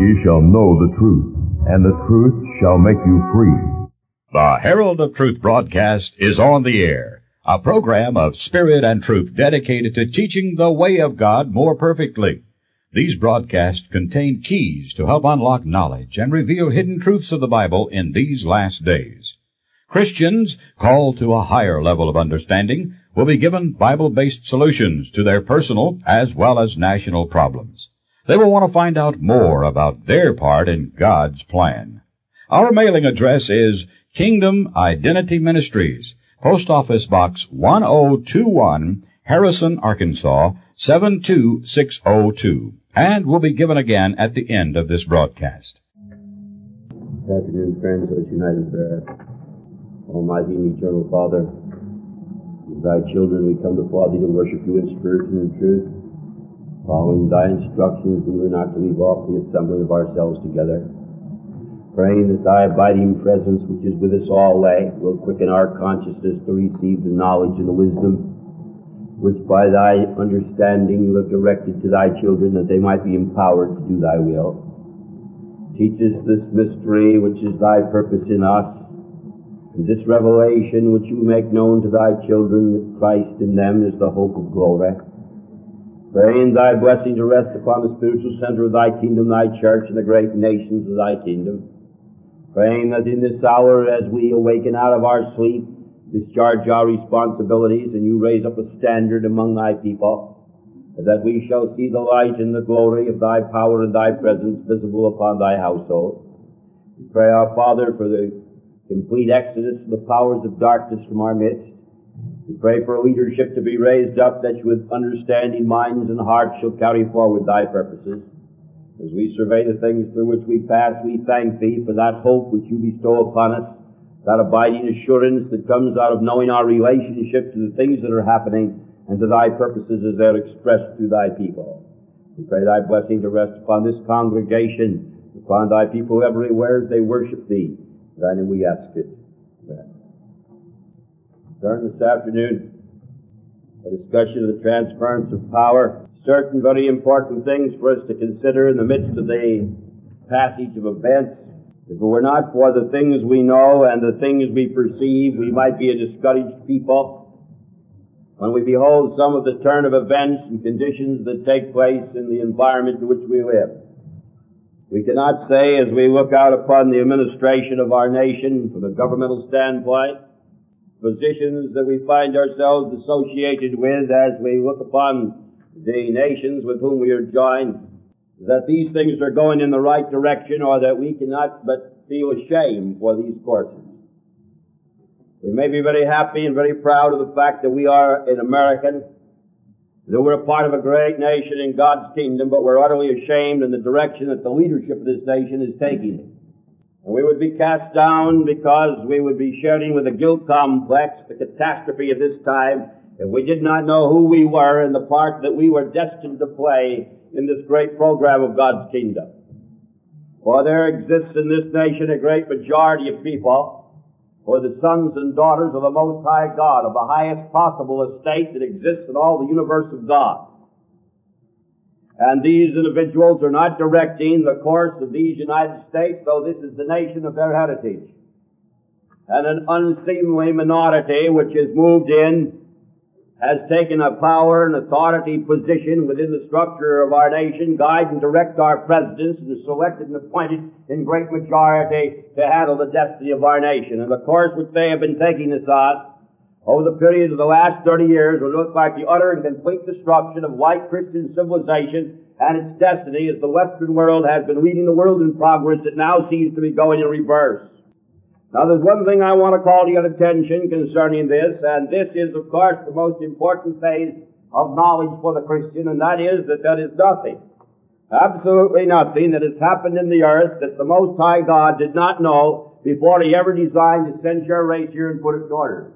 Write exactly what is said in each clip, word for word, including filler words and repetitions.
Ye shall know the truth, and the truth shall make you free. The Herald of Truth broadcast is on the air, a program of spirit and truth dedicated to teaching the way of God more perfectly. These broadcasts contain keys to help unlock knowledge and reveal hidden truths of the Bible in these last days. Christians called to a higher level of understanding will be given Bible-based solutions to their personal as well as national problems. They will want to find out more about their part in God's plan. Our mailing address is Kingdom Identity Ministries, Post Office Box one oh two one, Harrison, Arkansas, seven two six oh two, and will be given again at the end of this broadcast. Good afternoon, friends. Let's unite in prayer. Almighty and eternal Father, as thy children, we come before thee to worship you in spirit and in truth, following thy instructions that we are not to leave off the assembling of ourselves together, praying that thy abiding presence, which is with us always, will quicken our consciousness to receive the knowledge and the wisdom which by thy understanding you have directed to thy children, that they might be empowered to do thy will. Teach us this mystery which is thy purpose in us, and this revelation which you make known to thy children, that Christ in them is the hope of glory. Praying thy blessing to rest upon the spiritual center of thy kingdom, thy church, and the great nations of thy kingdom. Praying that in this hour, as we awaken out of our sleep, discharge our responsibilities, and you raise up a standard among thy people, that we shall see the light and the glory of thy power and thy presence visible upon thy household. We pray, our Father, for the complete exodus of the powers of darkness from our midst. We pray for leadership to be raised up, that with understanding minds and hearts shall carry forward thy purposes. As we survey the things through which we pass, we thank thee for that hope which you bestow upon us, that abiding assurance that comes out of knowing our relationship to the things that are happening and to thy purposes as they're expressed through thy people. We pray thy blessing to rest upon this congregation, upon thy people everywhere as they worship thee. Thy name we ask it. Amen. Turn this afternoon, a discussion of the transference of power. Certain very important things for us to consider in the midst of the passage of events. If it were not for the things we know and the things we perceive, we might be a discouraged people. When we behold some of the turn of events and conditions that take place in the environment in which we live, we cannot say, as we look out upon the administration of our nation from a governmental standpoint, positions that we find ourselves associated with as we look upon the nations with whom we are joined, that these things are going in the right direction, or that we cannot but feel ashamed for these courses. We may be very happy and very proud of the fact that we are an American, that we're a part of a great nation in God's kingdom, but we're utterly ashamed in the direction that the leadership of this nation is taking it. And we would be cast down because we would be sharing with the guilt complex, the catastrophe of this time, if we did not know who we were and the part that we were destined to play in this great program of God's kingdom. For there exists in this nation a great majority of people who are the sons and daughters of the Most High God, of the highest possible estate that exists in all the universe of God. And these individuals are not directing the course of these United States, though this is the nation of their heritage. And an unseemly minority which has moved in has taken a power and authority position within the structure of our nation, guide and direct our presidents, and is selected and appointed in great majority to handle the destiny of our nation. And the course which they have been taking us on over the period of the last thirty years will look like the utter and complete destruction of white Christian civilization and its destiny, as the Western world has been leading the world in progress that now seems to be going in reverse. Now, there's one thing I want to call to your attention concerning this, and this is, of course, the most important phase of knowledge for the Christian, and that is that there is nothing, absolutely nothing that has happened in the earth that the Most High God did not know before He ever designed to send your race here and put it in order.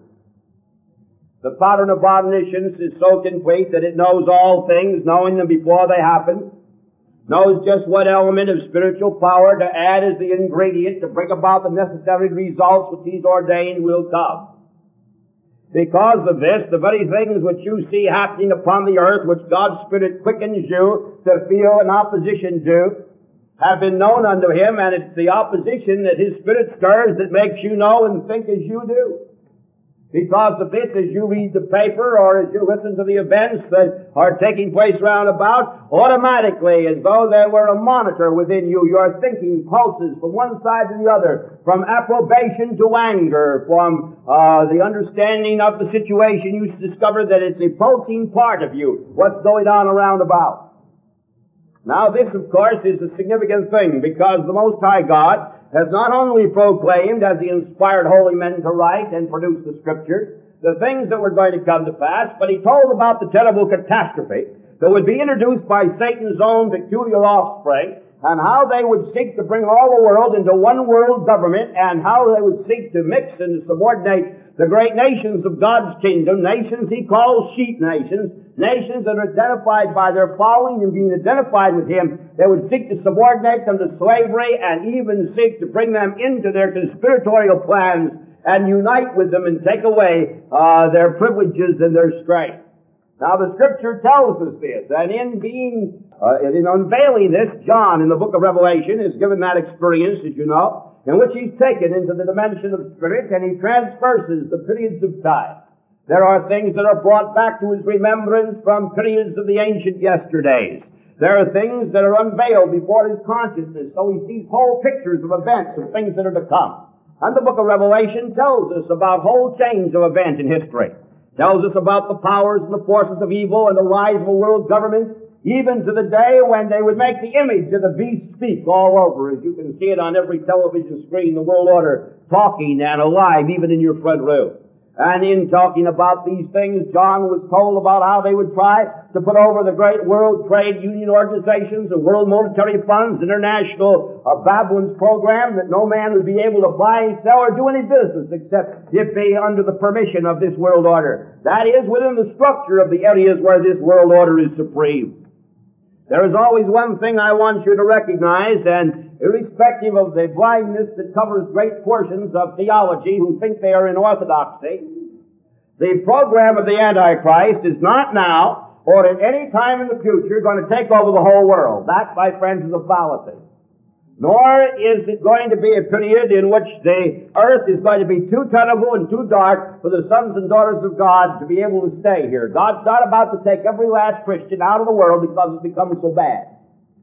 The pattern of omniscience is so complete that it knows all things, knowing them before they happen, knows just what element of spiritual power to add as the ingredient to bring about the necessary results which He's ordained will come. Because of this, the very things which you see happening upon the earth, which God's Spirit quickens you to feel an opposition to, have been known unto him, and it's the opposition that his Spirit stirs that makes you know and think as you do. Because of this, as you read the paper or as you listen to the events that are taking place round about, automatically, as though there were a monitor within you, your thinking pulses from one side to the other, from approbation to anger, from uh, the understanding of the situation. You discover that it's a pulsing part of you, what's going on around about. Now this, of course, is a significant thing, because the Most High God has not only proclaimed, as He inspired holy men to write and produce the Scriptures, the things that were going to come to pass, but He told about the terrible catastrophe that would be introduced by Satan's own peculiar offspring, and how they would seek to bring all the world into one world government, and how they would seek to mix and to subordinate the great nations of God's kingdom, nations He calls sheep nations, nations that are identified by their following and being identified with Him. They would seek to subordinate them to slavery and even seek to bring them into their conspiratorial plans and unite with them and take away uh, their privileges and their strength. Now the Scripture tells us this, and in being, uh, in unveiling this, John in the book of Revelation is given that experience, as you know, in which he's taken into the dimension of spirit and he transverses the periods of time. There are things that are brought back to his remembrance from periods of the ancient yesterdays. There are things that are unveiled before his consciousness, so he sees whole pictures of events of things that are to come. And the book of Revelation tells us about whole chains of event in history. Tells us about the powers and the forces of evil and the rise of a world government, even to the day when they would make the image of the beast speak all over, as you can see it on every television screen, the world order talking and alive, even in your front room. And in talking about these things, John was told about how they would try to put over the great World Trade Union organizations and World Monetary Funds, International uh, Babylon's program, that no man would be able to buy, sell, or do any business except if be under the permission of this world order. That is, within the structure of the areas where this world order is supreme. There is always one thing I want you to recognize, and irrespective of the blindness that covers great portions of theology who think they are in orthodoxy, the program of the Antichrist is not now or at any time in the future going to take over the whole world. That, my friends, is a fallacy. Nor is it going to be a period in which the earth is going to be too terrible and too dark for the sons and daughters of God to be able to stay here. God's not about to take every last Christian out of the world because it's become so bad.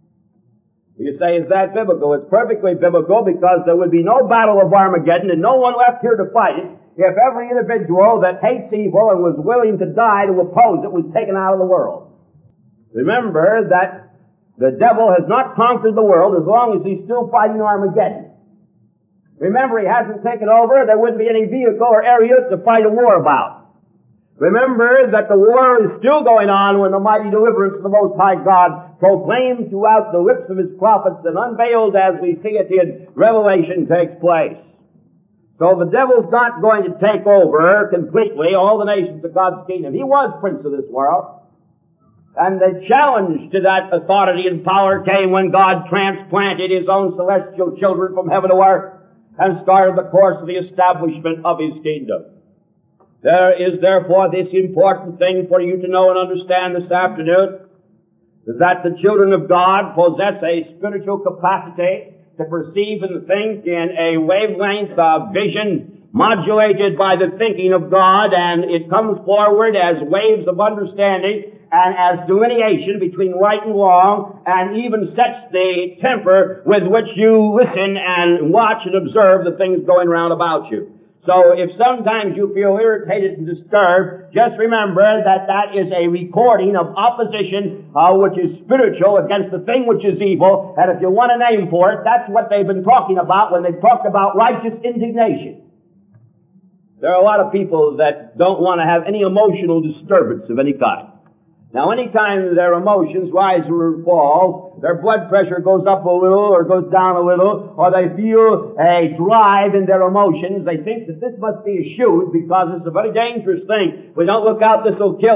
You say, is that biblical? It's perfectly biblical, because there would be no battle of Armageddon and no one left here to fight it if every individual that hates evil and was willing to die to oppose it was taken out of the world. Remember that the devil has not conquered the world as long as he's still fighting Armageddon. Remember, he hasn't taken over. There wouldn't be any vehicle or area to fight a war about. Remember that the war is still going on when the mighty deliverance of the Most High God, proclaimed throughout the lips of His prophets and unveiled as we see it in Revelation, takes place. So the devil's not going to take over completely all the nations of God's kingdom. He was prince of this world. And the challenge to that authority and power came when God transplanted His own celestial children from heaven to earth and started the course of the establishment of His kingdom. There is therefore this important thing for you to know and understand this afternoon, that the children of God possess a spiritual capacity to perceive and think in a wavelength of vision modulated by the thinking of God, and it comes forward as waves of understanding and as delineation between right and wrong, and even sets the temper with which you listen and watch and observe the things going round about you. So if sometimes you feel irritated and disturbed, just remember that that is a recording of opposition uh, which is spiritual against the thing which is evil, and if you want a name for it, that's what they've been talking about when they've talked about righteous indignation. There are a lot of people that don't want to have any emotional disturbance of any kind. Now, anytime their emotions rise or fall, their blood pressure goes up a little or goes down a little, or they feel a drive in their emotions, they think that this must be a shoot because it's a very dangerous thing. If we don't look out, this will kill us.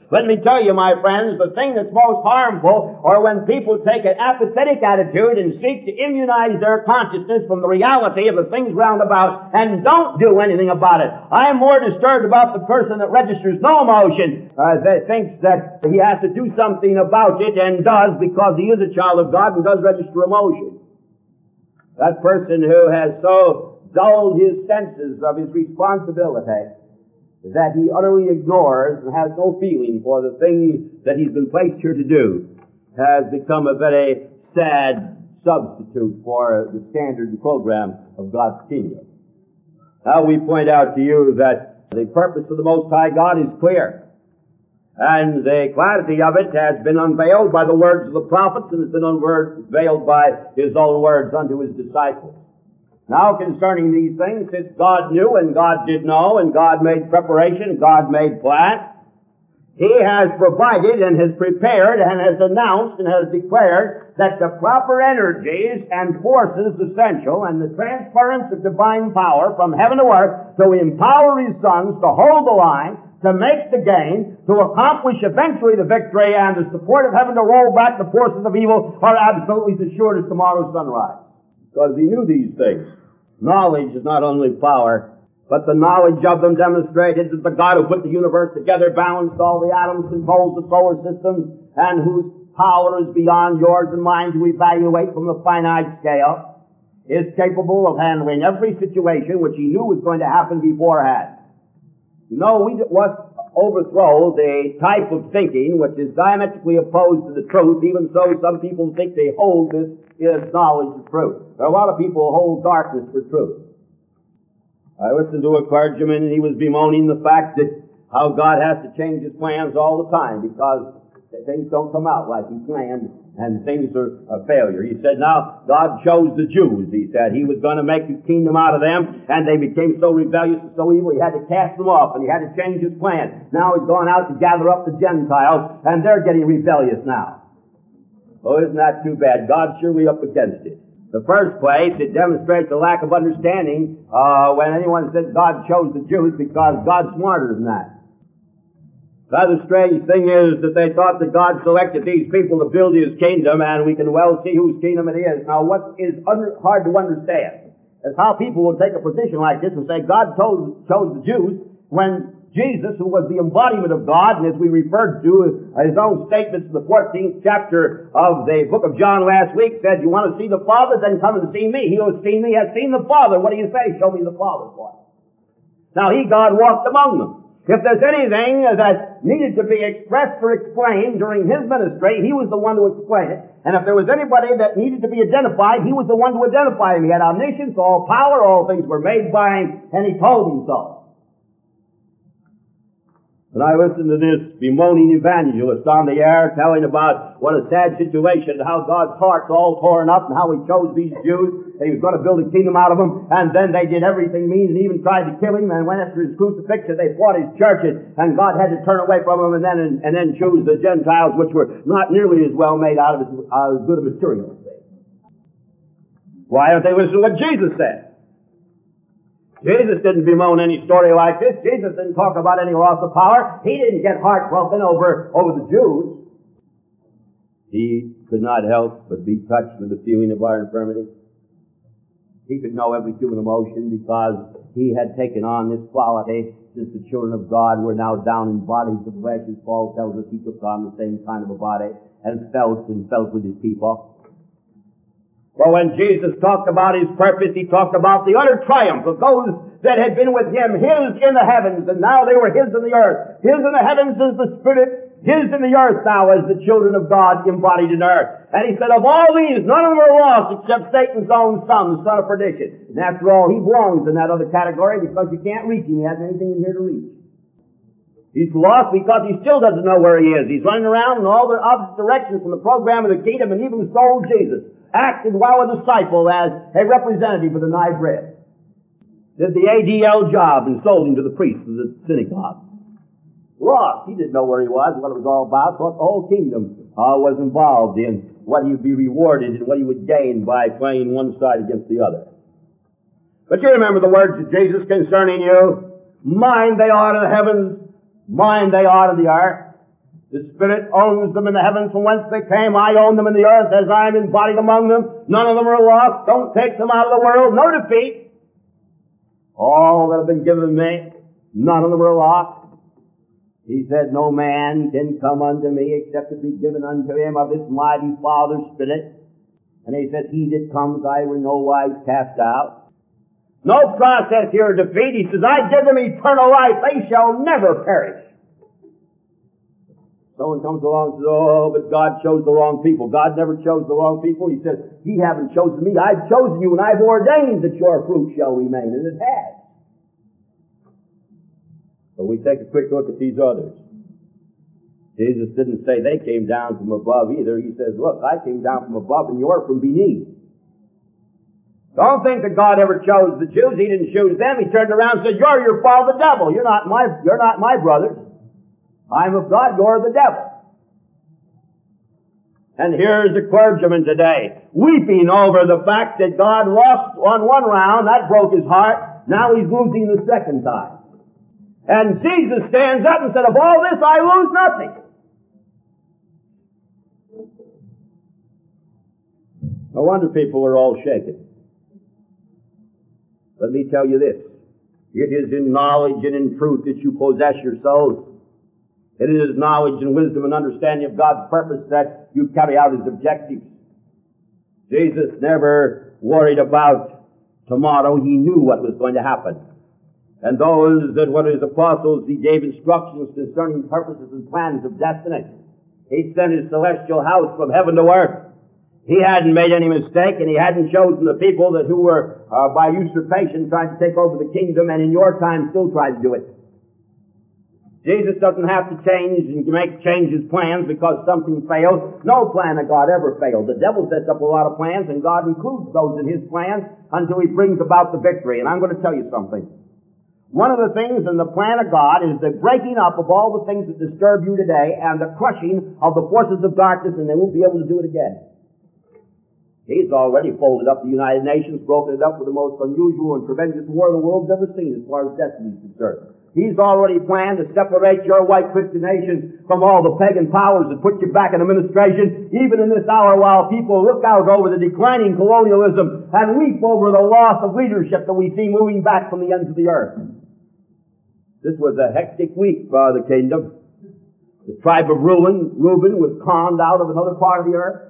Let me tell you, my friends, the thing that's most harmful are when people take an apathetic attitude and seek to immunize their consciousness from the reality of the things round about and don't do anything about it. I'm more disturbed about the person that registers no emotion, uh, that thinks that he has to do something about it and does because he is a child of God and does register emotion. That person who has so dulled his senses of his responsibility that he utterly ignores and has no feeling for the thing that he's been placed here to do has become a very sad substitute for the standard program of God's kingdom. Now we point out to you that the purpose of the Most High God is clear, and the clarity of it has been unveiled by the words of the prophets and has been unveiled by His own words unto His disciples. Now concerning these things, since God knew and God did know and God made preparation and God made plan, He has provided and has prepared and has announced and has declared that the proper energies and forces essential and the transference of divine power from heaven to earth to empower His sons to hold the line, to make the gain, to accomplish eventually the victory and the support of heaven to roll back the forces of evil are absolutely as assured as tomorrow's sunrise. Because He knew these things. Knowledge is not only power, but the knowledge of them demonstrated that the God who put the universe together, balanced all the atoms, controls the solar system, and whose power is beyond yours and mine to evaluate from the finite scale, is capable of handling every situation which He knew was going to happen beforehand. You know, we must overthrow the type of thinking which is diametrically opposed to the truth, even so some people think they hold this is knowledge of truth. There are a lot of people who hold darkness for truth. I listened to a clergyman and he was bemoaning the fact that how God has to change His plans all the time because things don't come out like He planned and things are a failure. He said, now, God chose the Jews, he said. He was going to make His kingdom out of them, and they became so rebellious and so evil, He had to cast them off, and He had to change His plan. Now He's going out to gather up the Gentiles, and they're getting rebellious now. Oh, isn't that too bad? God's surely up against it. The first place, it demonstrates a lack of understanding uh, when anyone says God chose the Jews because God's smarter than that. The other strange thing is that they thought that God selected these people to build His kingdom, and we can well see whose kingdom it is. Now, what is under, hard to understand is how people will take a position like this and say God chose, chose the Jews when Jesus, who was the embodiment of God, and as we referred to His own statements in the fourteenth chapter of the book of John last week, said, you want to see the Father? Then come and see me. He who has seen me has seen the Father. What do you say? Show me the Father for it. Now, He, God, walked among them. If there's anything that needed to be expressed or explained during His ministry, He was the one to explain it. And if there was anybody that needed to be identified, He was the one to identify Him. He had omniscience, all power, all things were made by Him, and He told them so. And I listened to this bemoaning evangelist on the air telling about what a sad situation and how God's heart's all torn up and how He chose these Jews. He was going to build a kingdom out of them, and then they did everything mean and even tried to kill Him, and went after His crucifixion. They fought His churches, and God had to turn away from Him and then and, and then choose the Gentiles, which were not nearly as well made out of as, uh, as good a material as they. Why don't they listen to what Jesus said? Jesus didn't bemoan any story like this. Jesus didn't talk about any loss of power. He didn't get heartbroken over, over the Jews. He could not help but be touched with the feeling of our infirmity. He could know every human emotion because He had taken on this quality since the children of God were now down in bodies of flesh. As Paul tells us, He took on the same kind of a body and felt and felt with His people. For when Jesus talked about His purpose, He talked about the utter triumph of those that had been with Him, His in the heavens, and now they were His in the earth. His in the heavens is the Spirit, His in the earth now as the children of God embodied in earth. And He said, of all these, none of them are lost except Satan's own son, the son of perdition. And after all, he belongs in that other category because you can't reach him. He hasn't anything in here to reach. He's lost because he still doesn't know where he is. He's running around in all the opposite directions from the program of the kingdom, and even sold Jesus. Acted while a disciple as a representative of the nigh bread. Did the A D L job and sold him to the priests of the synagogue. Lost. He didn't know where he was, what it was all about. Thought the whole kingdom uh, was involved in what he would be rewarded and what he would gain by playing one side against the other. But you remember the words of Jesus concerning you. Mine they are to the heavens, mine they are to the earth. The Spirit owns them in the heavens from whence they came. I own them in the earth as I am embodied among them. None of them are lost. Don't take them out of the world. No defeat. All that have been given me, none of them are lost. He said, no man can come unto me except it be given unto him of this mighty Father's Spirit. And he said, he that comes I will no wise cast out. No process here of defeat. He says, I give them eternal life. They shall never perish. Someone comes along and says, oh, but God chose the wrong people. God never chose the wrong people. He says, ye haven't chosen me. I've chosen you, and I've ordained that your fruit shall remain. And it has. But we take a quick look at these others. Jesus didn't say they came down from above either. He says, look, I came down from above, and you're from beneath. Don't think that God ever chose the Jews. He didn't choose them. He turned around and said, you're your father, the devil. You're not my, you're not my brothers. I'm of God, you're the devil. And here's the clergyman today, weeping over the fact that God lost on one round, that broke his heart, now he's losing the second time. And Jesus stands up and said, of all this I lose nothing. No wonder people are all shaken. Let me tell you this, it is in knowledge and in truth that you possess your souls. It is knowledge and wisdom and understanding of God's purpose that you carry out His objectives. Jesus never worried about tomorrow. He knew what was going to happen. And those that were His apostles, He gave instructions concerning purposes and plans of destiny. He sent His celestial house from heaven to earth. He hadn't made any mistake, and He hadn't chosen the people that who were, uh, by usurpation, trying to take over the kingdom, and in your time still tried to do it. Jesus doesn't have to change and make change His plans because something failed. No plan of God ever failed. The devil sets up a lot of plans, and God includes those in His plans until He brings about the victory. And I'm going to tell you something. One of the things in the plan of God is the breaking up of all the things that disturb you today and the crushing of the forces of darkness, and they won't be able to do it again. He's already folded up the United Nations, broken it up with the most unusual and tremendous war the world's ever seen as far as destiny is concerned. He's already planned to separate your white Christian nations from all the pagan powers and put you back in administration, even in this hour while people look out over the declining colonialism and weep over the loss of leadership that we see moving back from the ends of the earth. This was a hectic week for the kingdom. The tribe of Reuben, Reuben was conned out of another part of the earth.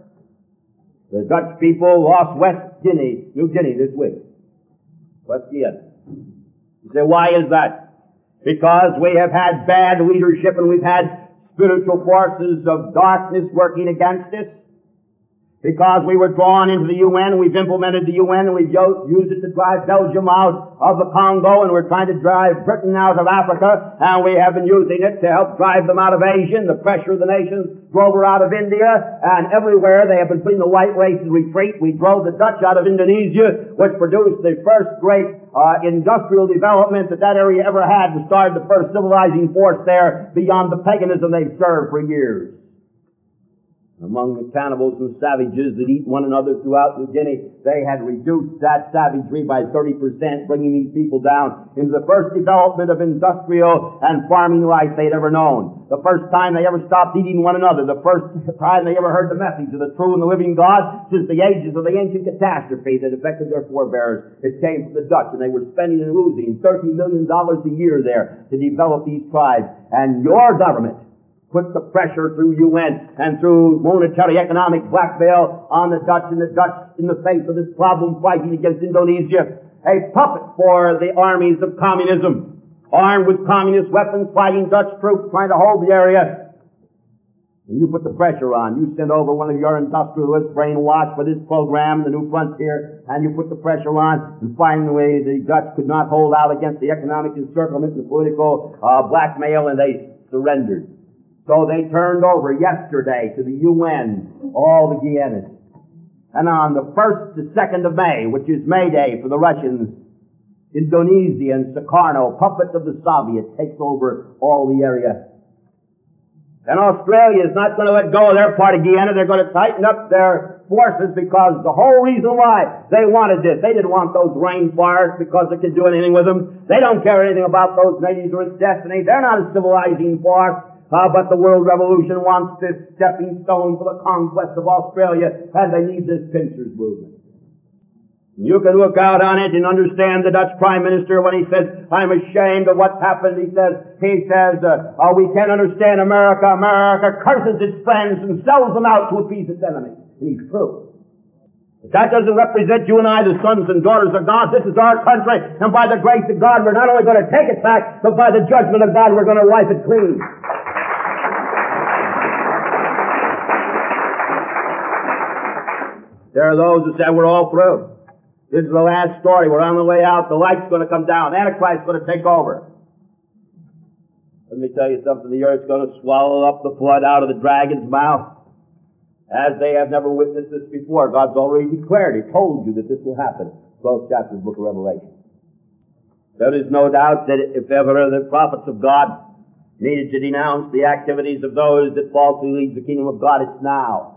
The Dutch people lost West Guinea, New Guinea this week. West Guinea. You say, why is that? Because we have had bad leadership and we've had spiritual forces of darkness working against us. Because we were drawn into the U N and we've implemented the U N and we've used it to drive Belgium out of the Congo, and we're trying to drive Britain out of Africa, and we have been using it to help drive them out of Asia. And the pressure of the nations drove her out of India, and everywhere they have been putting the white race in retreat. We drove the Dutch out of Indonesia, which produced the first great uh, industrial development that that area ever had, and started the first civilizing force there beyond the paganism they've served for years. Among the cannibals and savages that eat one another throughout New Guinea, they had reduced that savagery by thirty percent, bringing these people down into the first development of industrial and farming life they'd ever known. The first time they ever stopped eating one another. The first time they ever heard the message of the true and the living God since the ages of the ancient catastrophe that affected their forebears. It came from the Dutch, and they were spending and losing thirty million dollars a year there to develop these tribes. And your government put the pressure through U N and through monetary economic blackmail on the Dutch, and the Dutch, in the face of this problem, fighting against Indonesia, a puppet for the armies of communism, armed with communist weapons, fighting Dutch troops, trying to hold the area. And you put the pressure on. You send over one of your industrialists, brainwashed for this program, the New Frontier, and you put the pressure on, and finally the Dutch could not hold out against the economic encirclement and the political uh, blackmail, and they surrendered. So they turned over yesterday to the U N all the Guianas. And on the first to second of May, which is May Day for the Russians, Indonesia and Sukarno, puppet of the Soviet, takes over all the area. And Australia is not going to let go of their part of Guyana. They're going to tighten up their forces, because the whole reason why they wanted this, they didn't want those rainforests because they could do anything with them. They don't care anything about those natives or its destiny. They're not a civilizing force. Uh, but the world revolution wants this stepping stone for the conquest of Australia, and they need this pincers movement. You can look out on it and understand the Dutch Prime Minister when he says, I'm ashamed of what's happened. He says, he says, uh, oh, we can't understand America. America curses its friends and sells them out to appease its enemies. And he's true. But that doesn't represent you and I, the sons and daughters of God. This is our country, and by the grace of God, we're not only going to take it back, but by the judgment of God, we're going to wipe it clean. There are those who say we're all through. This is the last story. We're on the way out. The light's going to come down. Antichrist's going to take over. Let me tell you something. The earth's going to swallow up the flood out of the dragon's mouth. As they have never witnessed this before. God's already declared. He told you that this will happen. twelfth chapter of the book of Revelation. There is no doubt that if ever the prophets of God needed to denounce the activities of those that falsely lead the kingdom of God, it's now.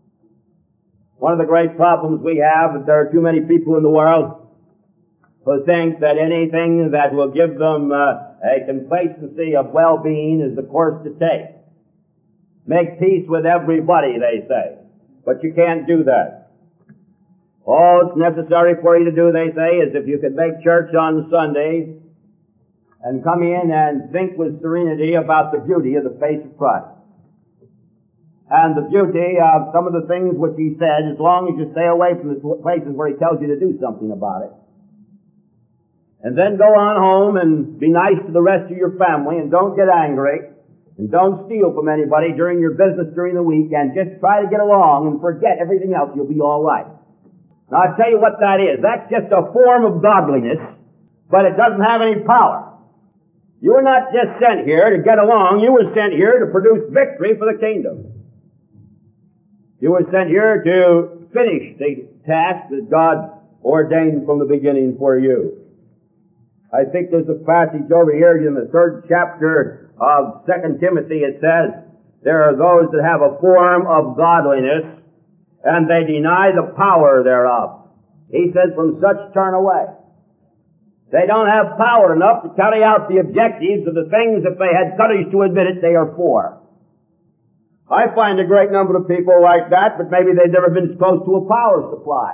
One of the great problems we have is there are too many people in the world who think that anything that will give them uh, a complacency of well-being is the course to take. Make peace with everybody, they say. But you can't do that. All it's necessary for you to do, they say, is if you could make church on Sunday and come in and think with serenity about the beauty of the face of Christ. And the beauty of some of the things which he said, as long as you stay away from the places where he tells you to do something about it. And then go on home and be nice to the rest of your family, and don't get angry, and don't steal from anybody during your business during the week, and just try to get along and forget everything else. You'll be all right. Now I'll tell you what that is. That's just a form of godliness, but it doesn't have any power. You were not just sent here to get along. You were sent here to produce victory for the kingdom. You were sent here to finish the task that God ordained from the beginning for you. I think there's a passage over here in the third chapter of Second Timothy. It says, there are those that have a form of godliness, and they deny the power thereof. He says, from such turn away. They don't have power enough to carry out the objectives of the things, if they had courage to admit it, they are for. I find a great number of people like that, but maybe they've never been exposed to a power supply.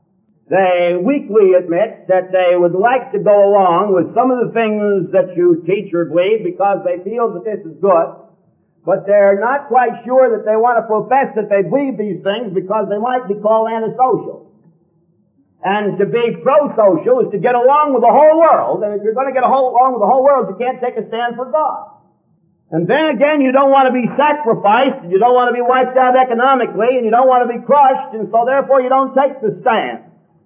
They weakly admit that they would like to go along with some of the things that you teach or believe because they feel that this is good, but they're not quite sure that they want to profess that they believe these things because they might be called antisocial. And to be pro-social is to get along with the whole world, and if you're going to get along with the whole world, you can't take a stand for God. And then again, you don't want to be sacrificed, and you don't want to be wiped out economically, and you don't want to be crushed, and so therefore you don't take the stand.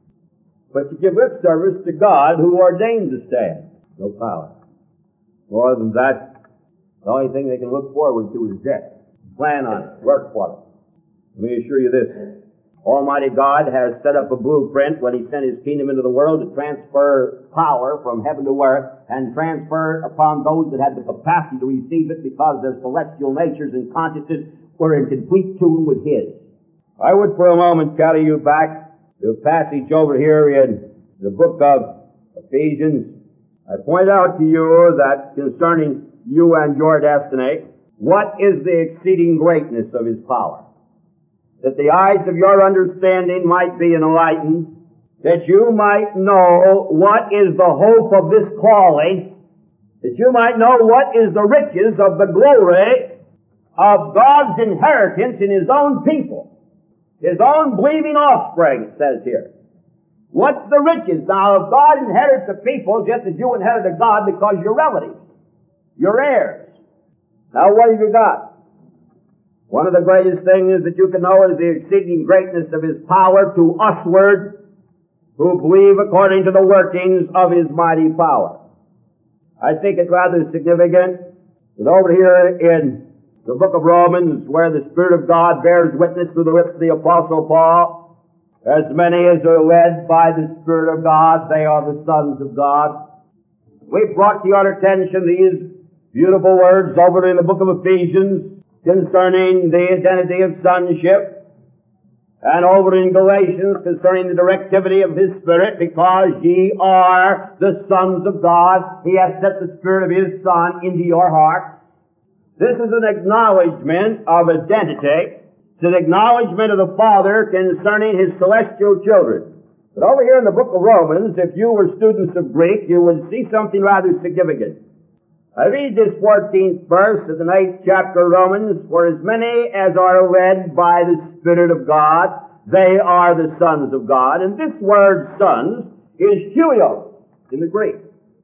But you give lip service to God who ordained the stand. No power. More than that, the only thing they can look forward to is death. Plan on it. Work for it. Let me assure you this. Almighty God has set up a blueprint when He sent His kingdom into the world to transfer power from heaven to earth and transfer it upon those that had the capacity to receive it because their celestial natures and consciousness were in complete tune with His. I would for a moment carry you back to a passage over here in the book of Ephesians. I point out to you that concerning you and your destiny, what is the exceeding greatness of His power? That the eyes of your understanding might be enlightened, that you might know what is the hope of this calling, that you might know what is the riches of the glory of God's inheritance in His own people, His own believing offspring, it says here. What's the riches? Now, if God inherits a people just as you inherit a God because you're relatives, you're heirs. Now, what have you got? One of the greatest things that you can know is the exceeding greatness of His power to usward who believe according to the workings of His mighty power. I think it rather significant that over here in the book of Romans, where the Spirit of God bears witness through the lips of the Apostle Paul, as many as are led by the Spirit of God, they are the sons of God. We've brought to your attention these beautiful words over in the book of Ephesians, concerning the identity of sonship, and over in Galatians concerning the directivity of His Spirit, because ye are the sons of God. He hath set the Spirit of His Son into your heart. This is an acknowledgement of identity. It's an acknowledgement of the Father concerning His celestial children. But over here in the book of Romans, if you were students of Greek, you would see something rather significant. I read this fourteenth verse of the ninth chapter of Romans, "For as many as are led by the Spirit of God, they are the sons of God." And this word sons is huios in the Greek.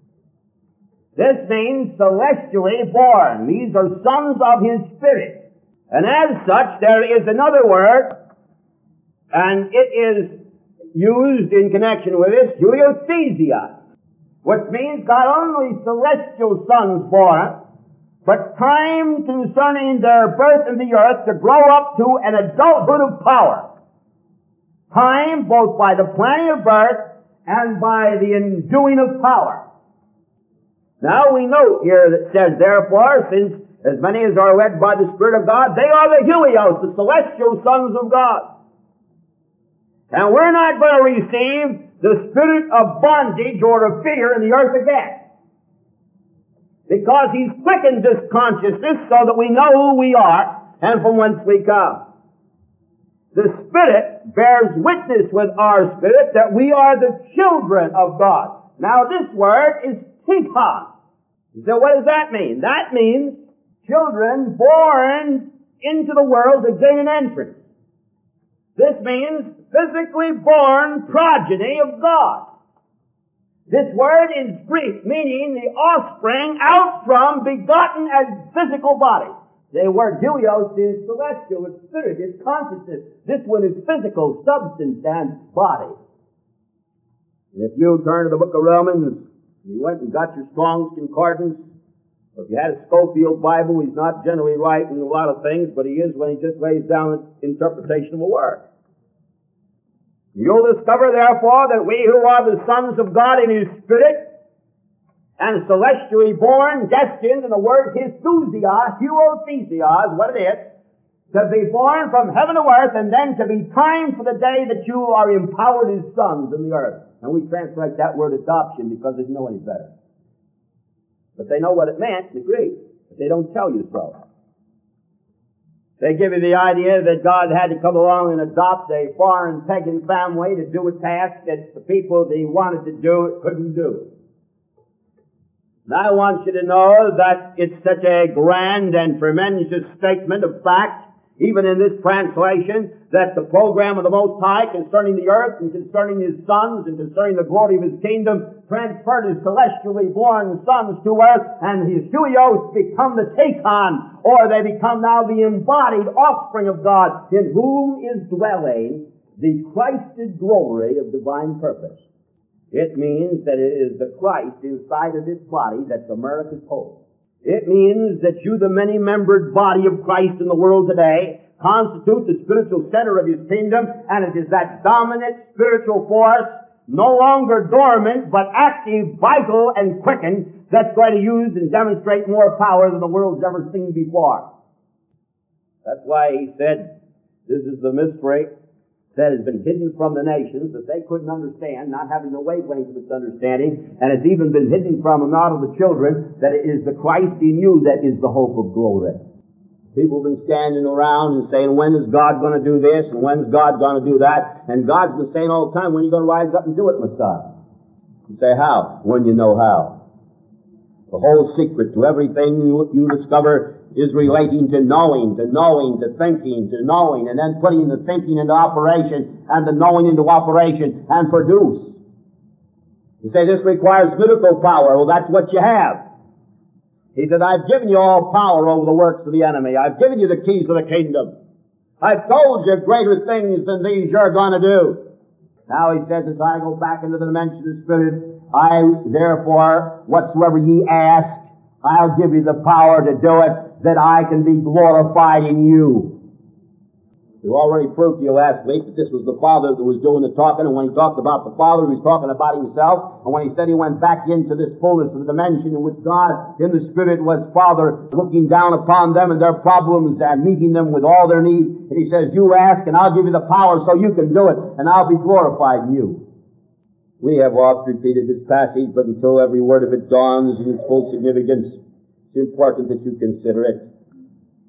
This means celestially born. These are sons of His Spirit. And as such, there is another word, and it is used in connection with this, huiothesia, which means not only celestial sons born, but time concerning their birth in the earth to grow up to an adulthood of power. Time both by the planning of birth and by the enduing of power. Now we note here that says, "Therefore, since as many as are led by the Spirit of God, they are the huios, the celestial sons of God." And we're not going to receive the spirit of bondage or of fear in the earth again. Because He's quickened this consciousness so that we know who we are and from whence we come. The Spirit bears witness with our spirit that we are the children of God. Now this word is tikon. So what does that mean? That means children born into the world to gain an entrance. This means physically born progeny of God. This word is Greek, meaning the offspring out from, begotten as physical body. The word huios is celestial, it's spirit, it's consciousness. This one is physical, substance, and body. And if you turn to the book of Romans, you went and got your Strong's Concordance, or if you had a Schofield Bible, he's not generally right in a lot of things, but he is when he just lays down an interpretation of a word. You'll discover, therefore, that we who are the sons of God in His Spirit, and celestially born, destined, in the word histousia, huiothesia is what it is, to be born from heaven to earth, and then to be timed for the day that you are empowered as sons in the earth. And we translate that word adoption because they know any better. But they know what it meant in the Greek, but they don't tell you so. They give you the idea that God had to come along and adopt a foreign pagan family to do a task that the people that He wanted to do it couldn't do. And I want you to know that it's such a grand and tremendous statement of fact, even in this translation, that the program of the Most High concerning the earth and concerning His sons and concerning the glory of His kingdom transferred His celestially born sons to earth, and His huios become the tikon, or they become now the embodied offspring of God, in whom is dwelling the Christed glory of divine purpose. It means that it is the Christ inside of this body that's America's hope. It means that you, the many-membered body of Christ in the world today, constitute the spiritual center of His kingdom, and it is that dominant spiritual force, no longer dormant, but active, vital, and quickened, that's going to use and demonstrate more power than the world's ever seen before. That's why He said, this is the mystery that has been hidden from the nations, that they couldn't understand, not having the wavelength of its understanding, and it's even been hidden from them out of the children, that it is the Christ in you that is the hope of glory. People have been standing around and saying, when is God going to do this, and when's God going to do that? And God's been saying all the time, when are you going to rise up and do it, Messiah? You say, how? When you know how. The whole secret to everything you, you discover is relating to knowing, to knowing, to thinking, to knowing, and then putting the thinking into operation, and the knowing into operation, and produce. You say this requires miracle power. Well, that's what you have. He said, I've given you all power over the works of the enemy. I've given you the keys of the kingdom. I've told you greater things than these you're going to do. Now he says, as I go back into the dimension of the Spirit, I, therefore, whatsoever ye ask, I'll give you the power to do it, that I can be glorified in you. We already proved to you last week that this was the Father that was doing the talking, and when He talked about the Father, He was talking about Himself, and when He said He went back into this fullness of the dimension in which God, in the Spirit, was Father, looking down upon them and their problems and meeting them with all their needs, and He says, you ask, and I'll give you the power so you can do it, and I'll be glorified in you. We have oft repeated this passage, but until every word of it dawns in its full significance, it's important that you consider it.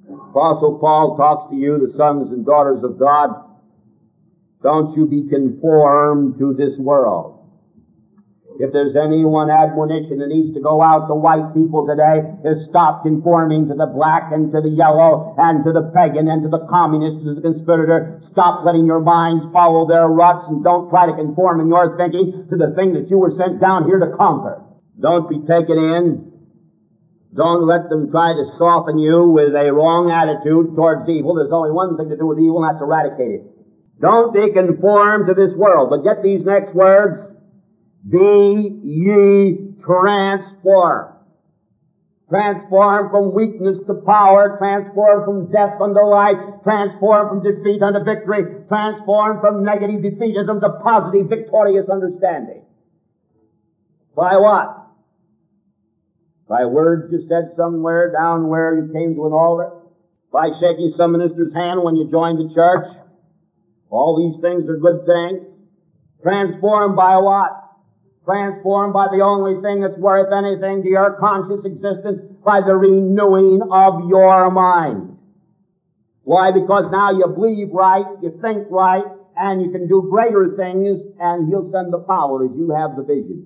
Apostle Paul talks to you, the sons and daughters of God, don't you be conformed to this world. If there's any one admonition that needs to go out to white people today, is stop conforming to the black and to the yellow and to the pagan and to the communist and to the conspirator. Stop letting your minds follow their ruts, and don't try to conform in your thinking to the thing that you were sent down here to conquer. Don't be taken in. Don't let them try to soften you with a wrong attitude towards evil. There's only one thing to do with evil, and that's eradicate it. Don't be conformed to this world. But get these next words. Be ye transformed. Transformed from weakness to power, transformed from death unto life, transformed from defeat unto victory, transformed from negative defeatism to positive victorious understanding. By what? By words you said somewhere down where you came to an altar? By shaking some minister's hand when you joined the church? All these things are good things. Transformed by what? Transformed by the only thing that's worth anything to your conscious existence, by the renewing of your mind. Why? Because now you believe right, you think right, and you can do greater things, and He'll send the power as you have the vision.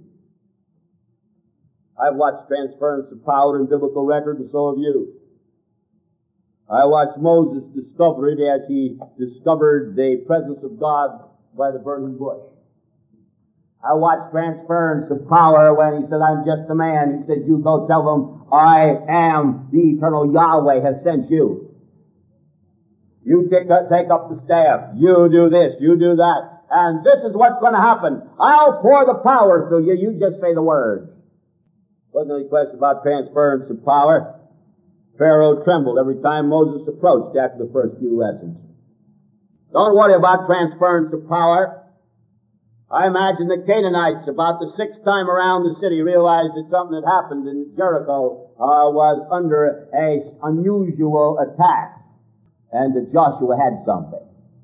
I've watched transference of power in biblical record, and so have you. I watched Moses discover it as he discovered the presence of God by the burning bush. I watched transference of power when he said, I'm just a man. He said, you go tell them, I am the eternal Yahweh has sent you. You take up, take up the staff. You do this. You do that. And this is what's going to happen. I'll pour the power through you. You just say the word. Wasn't any question about transference of power. Pharaoh trembled every time Moses approached after the first few lessons. Don't worry about transference of power. I imagine the Canaanites, about the sixth time around the city, realized that something had happened in Jericho uh, was under a unusual attack, and that Joshua had something.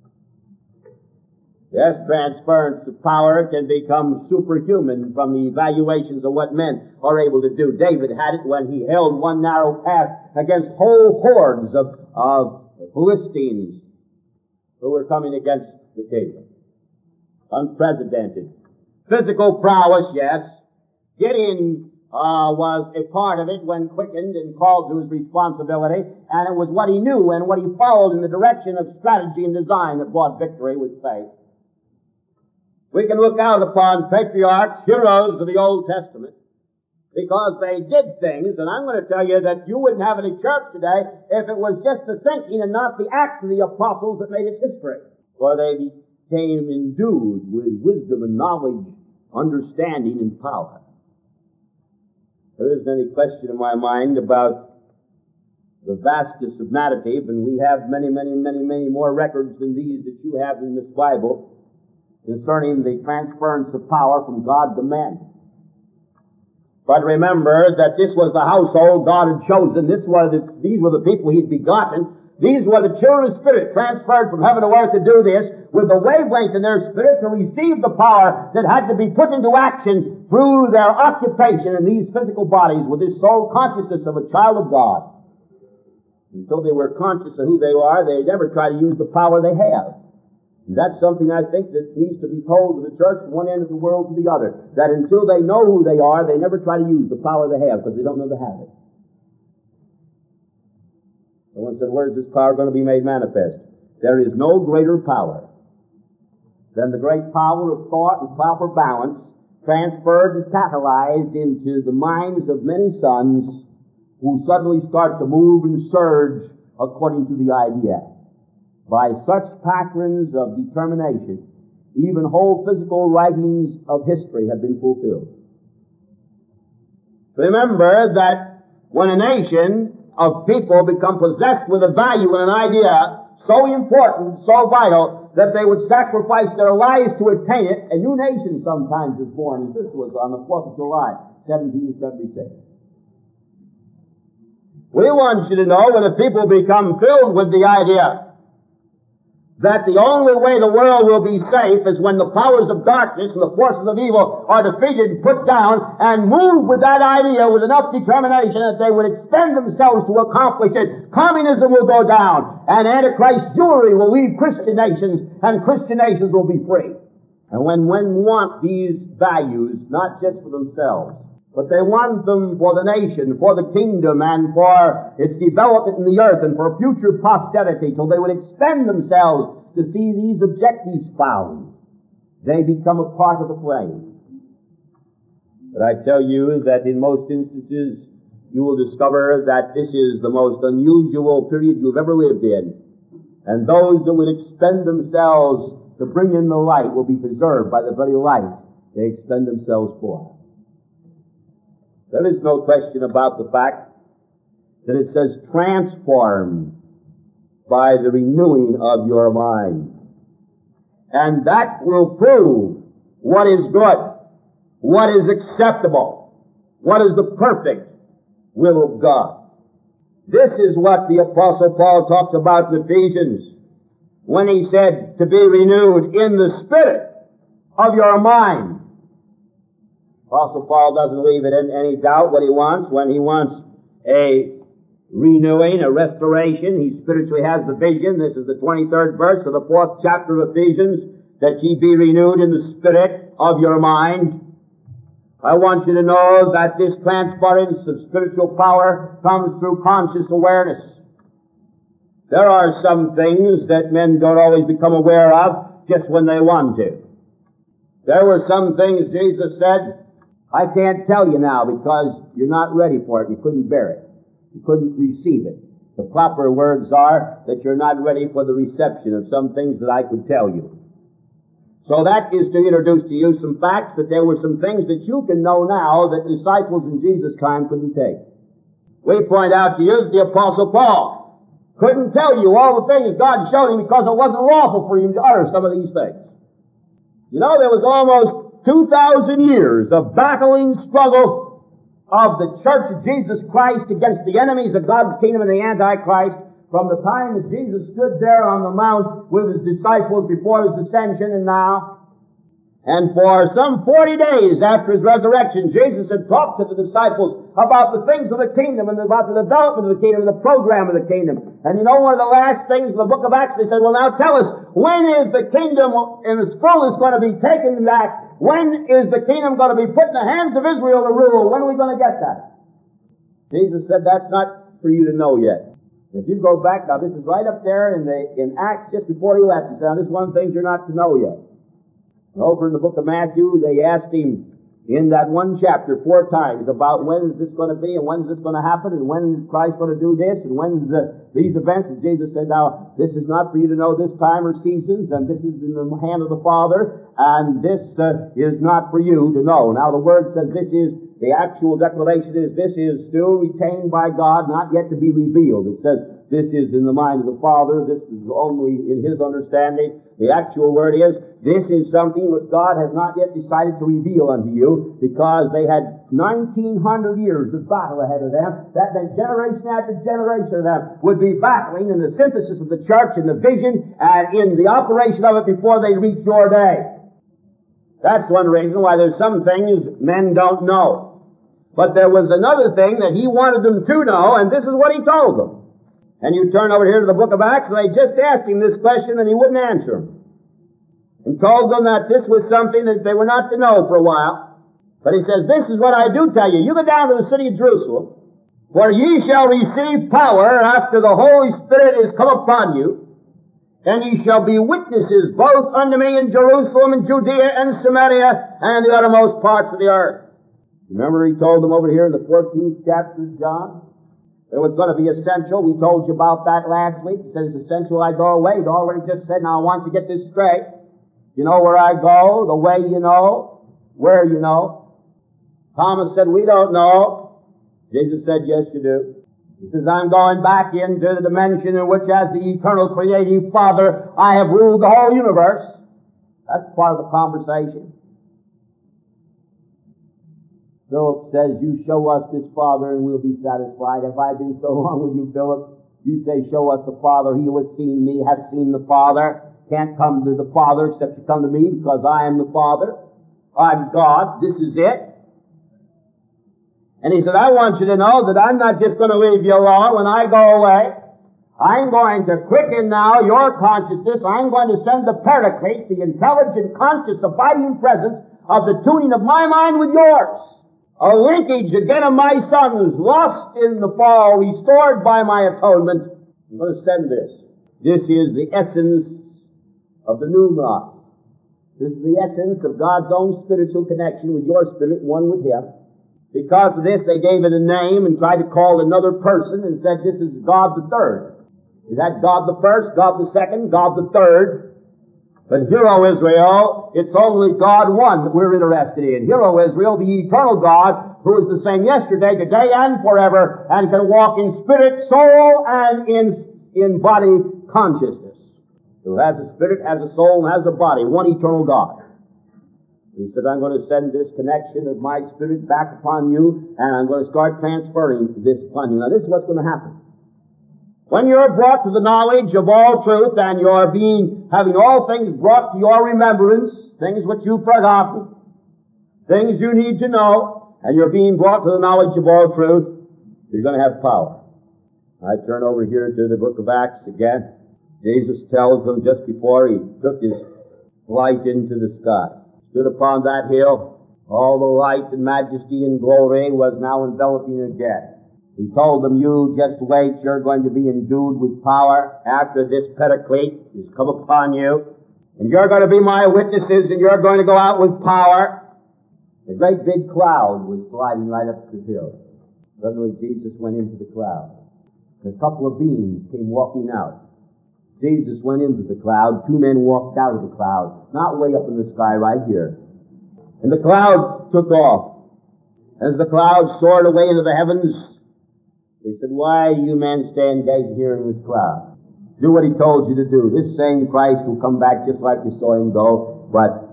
Yes, transference of power can become superhuman from the evaluations of what men are able to do. David had it when he held one narrow path against whole hordes of, of Philistines who were coming against the kingdom. Unprecedented. Physical prowess, yes. Gideon uh, was a part of it when quickened and called to his responsibility, and it was what he knew and what he followed in the direction of strategy and design that brought victory with faith. We can look out upon patriarchs, heroes of the Old Testament, because they did things, and I'm going to tell you that you wouldn't have any church today if it was just the thinking and not the acts of the apostles that made its history. For they became endued with wisdom and knowledge, understanding and power. There isn't any question in my mind about the vastness of narrative, and we have many, many, many, many more records than these that you have in this Bible concerning the transference of power from God to men. But remember that this was the household God had chosen. This was the, these were the people He'd begotten. These were the children of Spirit transferred from heaven to earth to do this with the wavelength in their spirit to receive the power that had to be put into action through their occupation in these physical bodies with this sole consciousness of a child of God. Until they were conscious of who they are, they never try to use the power they have. And that's something I think that needs to be told to the church from one end of the world to the other. That until they know who they are, they never try to use the power they have because they don't know they have it. Someone said, where is this power going to be made manifest? There is no greater power than the great power of thought and proper balance transferred and catalyzed into the minds of many sons who suddenly start to move and surge according to the idea. By such patterns of determination, even whole physical writings of history have been fulfilled. Remember that when a nation of people become possessed with a value and an idea so important, so vital, that they would sacrifice their lives to attain it, a new nation sometimes is born, and this was on the fourth of July, seventeen seventy-six. We want you to know when the people become filled with the idea that the only way the world will be safe is when the powers of darkness and the forces of evil are defeated and put down, and move with that idea with enough determination that they would expend themselves to accomplish it. Communism will go down, and Antichrist Jewry will leave Christian nations, and Christian nations will be free. And when men want these values, not just for themselves, but they want them for the nation, for the kingdom, and for its development in the earth, and for future posterity, till they would expend themselves to see these objectives found, they become a part of the flame. But I tell you that in most instances, you will discover that this is the most unusual period you've ever lived in. And those that would expend themselves to bring in the light will be preserved by the very light they expend themselves for. There is no question about the fact that it says transformed by the renewing of your mind. And that will prove what is good, what is acceptable, what is the perfect will of God. This is what the Apostle Paul talks about in Ephesians when he said to be renewed in the spirit of your mind. Apostle Paul doesn't leave it in any doubt what he wants. When he wants a renewing, a restoration, he spiritually has the vision. This is the twenty-third verse of the fourth chapter of Ephesians, that ye be renewed in the spirit of your mind. I want you to know that this transference of spiritual power comes through conscious awareness. There are some things that men don't always become aware of just when they want to. There were some things Jesus said, I can't tell you now because you're not ready for it. You couldn't bear it. You couldn't receive it. The proper words are that you're not ready for the reception of some things that I could tell you. So that is to introduce to you some facts that there were some things that you can know now that disciples in Jesus' time couldn't take. We point out to you that the Apostle Paul couldn't tell you all the things God showed him because it wasn't lawful for him to utter some of these things. You know, there was almost two thousand years of battling struggle of the Church of Jesus Christ against the enemies of God's kingdom and the Antichrist, from the time that Jesus stood there on the mount with his disciples before his ascension and now. And for some forty days after his resurrection, Jesus had talked to the disciples about the things of the kingdom and about the development of the kingdom and the program of the kingdom. And you know, one of the last things in the book of Acts, they said, well, now tell us, when is the kingdom in its fullness going to be taken back? When is the kingdom going to be put in the hands of Israel to rule? When are we going to get that? Jesus said, that's not for you to know yet. If you go back, now this is right up there in the in Acts just before he left. He said, now this is one of the things you're not to know yet. Over in the book of Matthew, they asked him in that one chapter four times about when is this going to be and when is this going to happen and when is Christ going to do this and when is the, these events. And Jesus said, now this is not for you to know this time or seasons, and this is in the hand of the Father, and this uh, is not for you to know. Now the word says this is, the actual declaration is this is still retained by God, not yet to be revealed. It says this is in the mind of the Father, this is only in His understanding. The actual word is, this is something which God has not yet decided to reveal unto you, because they had nineteen hundred years of battle ahead of them. That meant generation after generation of them would be battling in the synthesis of the church and the vision and in the operation of it before they reach your day. That's one reason why there's some things men don't know. But there was another thing that He wanted them to know, and this is what He told them. And you turn over here to the book of Acts, and they just asked Him this question, and He wouldn't answer them. And told them that this was something that they were not to know for a while. But He says, this is what I do tell you. You go down to the city of Jerusalem, for ye shall receive power after the Holy Spirit is come upon you, and ye shall be witnesses both unto me in Jerusalem and Judea and Samaria and the uttermost parts of the earth. Remember He told them over here in the fourteenth chapter of John, it was going to be essential. We told you about that last week. He said it's essential I go away. He'd already just said, now I want you to get this straight. You know where I go, the way you know, where you know. Thomas said, we don't know. Jesus said, yes you do. He says, I'm going back into the dimension in which as the eternal creative Father, I have ruled the whole universe. That's part of the conversation. Philip says, you show us this Father and we'll be satisfied. Have I been so long with you, Philip? You say, show us the Father. He who has seen me hath seen the Father. can't come to the Father except you come to me, because I am the Father. I'm God. This is it. And he said, I want you to know that I'm not just going to leave you alone when I go away. I'm going to quicken now your consciousness. I'm going to send the Paraclete, the intelligent, conscious, abiding presence of the tuning of my mind with yours. A linkage again of my sons, lost in the fall, restored by my atonement. I'm going to send this. This is the essence of the pneumos. This is the essence of God's own spiritual connection with your spirit, one with Him. Because of this, they gave it a name and tried to call another person and said, this is God the Third. Is that God the First, God the Second, God the Third? But hear, O Israel, it's only God one that we're interested in. Hear, O Israel, the eternal God, who is the same yesterday, today, and forever, and can walk in spirit, soul, and in, in body consciousness. Who has a spirit, has a soul, and has a body. One eternal God. He said, I'm going to send this connection of my spirit back upon you, and I'm going to start transferring this upon you. Now, this is what's going to happen. When you're brought to the knowledge of all truth, and you're being, having all things brought to your remembrance, things which you've forgotten, things you need to know, and you're being brought to the knowledge of all truth, you're going to have power. I turn over here to the book of Acts again. Jesus tells them just before He took His flight into the sky. Stood upon that hill, all the light and majesty and glory was now enveloping again. He told them, you just wait, you're going to be endued with power after this Paraclete has come upon you, and you're going to be my witnesses, and you're going to go out with power. A great big cloud was sliding right up the hill. Suddenly Jesus went into the cloud. A couple of beings came walking out. Jesus went into the cloud. Two men walked out of the cloud, not way up in the sky, right here. And the cloud took off. As the cloud soared away into the heavens, they said, why do you men stand gazing here in this cloud? Do what He told you to do. This same Christ will come back just like you saw Him go, but,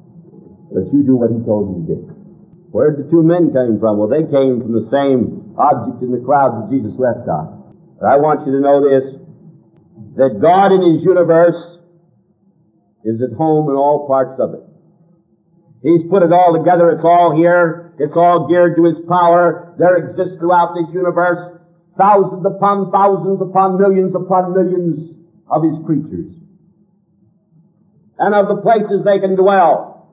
but you do what He told you to do. Where did the two men come from? Well, they came from the same object in the cloud that Jesus left on. But I want you to know this, that God in His universe is at home in all parts of it. He's put it all together. It's all here. It's all geared to His power. There exists throughout this universe thousands upon thousands upon millions upon millions of His creatures. And of the places they can dwell.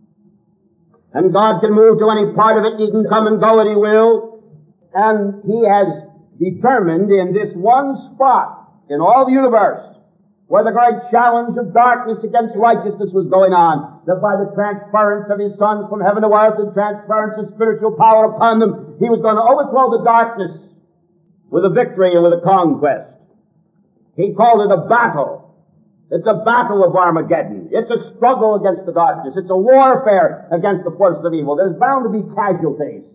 And God can move to any part of it. He can come and go as He will. And He has determined in this one spot in all the universe, where the great challenge of darkness against righteousness was going on, that by the transference of His sons from heaven to earth and transference of spiritual power upon them, He was going to overthrow the darkness with a victory and with a conquest. He called it a battle. It's a battle of Armageddon. It's a struggle against the darkness. It's a warfare against the forces of evil. There's bound to be casualties.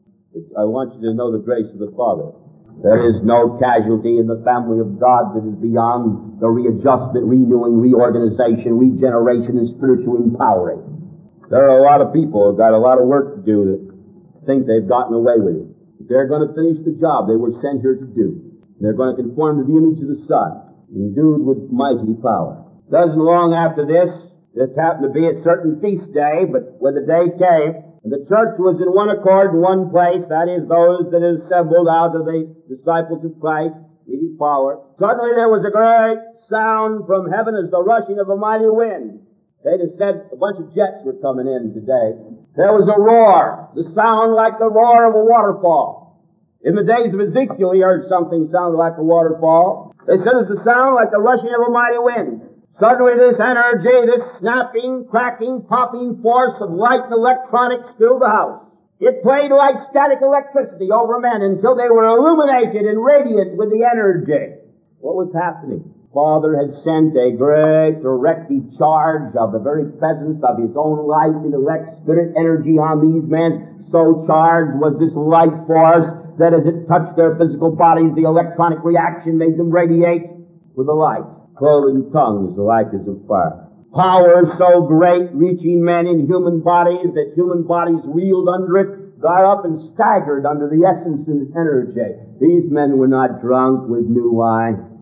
I want you to know the grace of the Father. There is no casualty in the family of God that is beyond the readjustment, renewing, reorganization, regeneration, and spiritual empowering. There are a lot of people who have got a lot of work to do that think they've gotten away with it. They're going to finish the job they were sent here to do. They're going to conform to the image of the Son, endued with mighty power. Doesn't long after this, this happened to be a certain feast day, but when the day came, and the church was in one accord in one place, that is, those that had assembled out of the disciples of Christ, needed power. Suddenly there was a great sound from heaven as the rushing of a mighty wind. They'd have said a bunch of jets were coming in today. There was a roar, the sound like the roar of a waterfall. In the days of Ezekiel, he heard something sound like a waterfall. They said it's a sound like the rushing of a mighty wind. Suddenly this energy, this snapping, cracking, popping force of light and electronics filled the house. It played like static electricity over men until they were illuminated and radiant with the energy. What was happening? Father had sent a great directive charge of the very presence of His own life, intellect, spirit, energy on these men. So charged was this light force that as it touched their physical bodies, the electronic reaction made them radiate with the light. Cloven tongues alike as of fire. Power so great, reaching men in human bodies, that human bodies reeled under it, got up and staggered under the essence and energy. These men were not drunk with new wine.